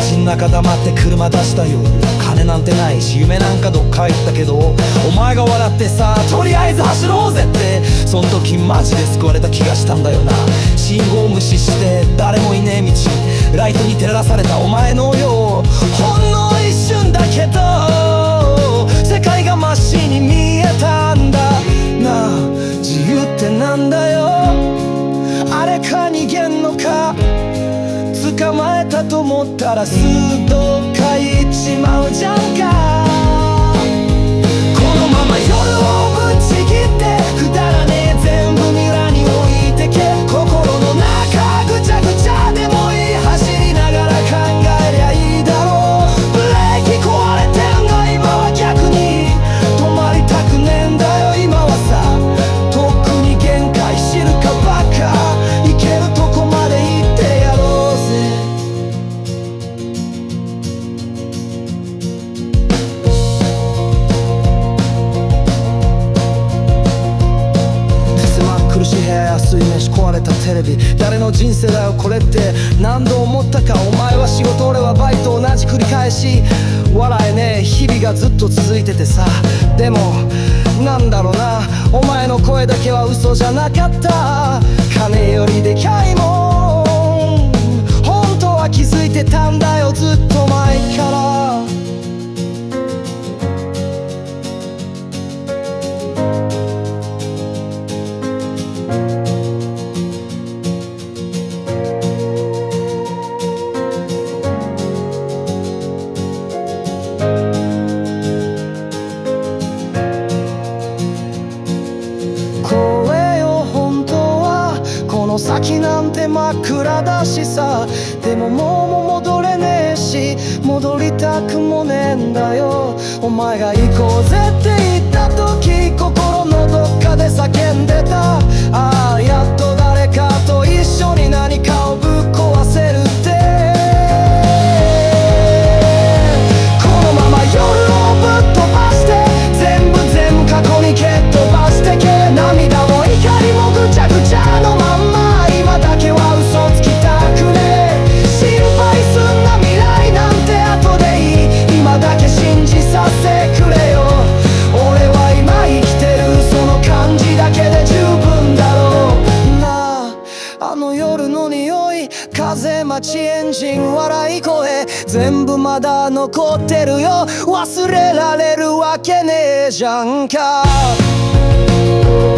ジの中黙って車出した夜、金なんてないし夢なんかどっか行ったけど、お前が笑ってさ、とりあえず走ろうぜって、そん時マジで救われた気がしたんだよな。信号無視して誰もいねえ道、ライトに照らされたお前のよう、ほんの一瞬だけど世界が真っ白に見えたんだなあ。自由ってなんだよ、あれか逃げんのか、捕まえたと思ったらすぐどっか行っちまうじゃんか。このまま夜をぶち切ってくだらねえ全部ミラに置いてけ。心の中ぐちゃぐちゃでもいい、走りながら考えりゃいいだろう。ブレーキ壊れてんが今は逆に止まりたくねえんだよ今はさ。とっくに限界知るかバカ、行けるとこまで行ってやろうぜ。苦しい部屋、安い飯、壊れたテレビ、誰の人生だよこれって何度思ったか。お前は仕事俺はバイト、同じ繰り返し、笑えねえ日々がずっと続いててさ。でもなんだろうな、お前の声だけは嘘じゃなかった。金よりでかいもん本当は気づいてたんだよずっと前から。先なんて真っ暗だしさ、でももう戻れねえし戻りたくもねえんだよ。お前が行こうぜって言った時、心のどっかで叫んでた。ああやっと誰かと一緒に何かをぶっ壊せるって。このまま夜をぶっ飛ばして全部過去に蹴っ飛ばしてけ。涙も怒りもぐちゃぐちゃのまんま、今だけは嘘つきたくねえ。心配すんな未来なんて後でいい、今だけ信じさせてくれよ。俺は今生きてるその感じだけで十分だろうなあ。あの夜の匂い、風待ちエンジン笑い声、全部まだ残ってるよ。忘れられるわけねえじゃんか。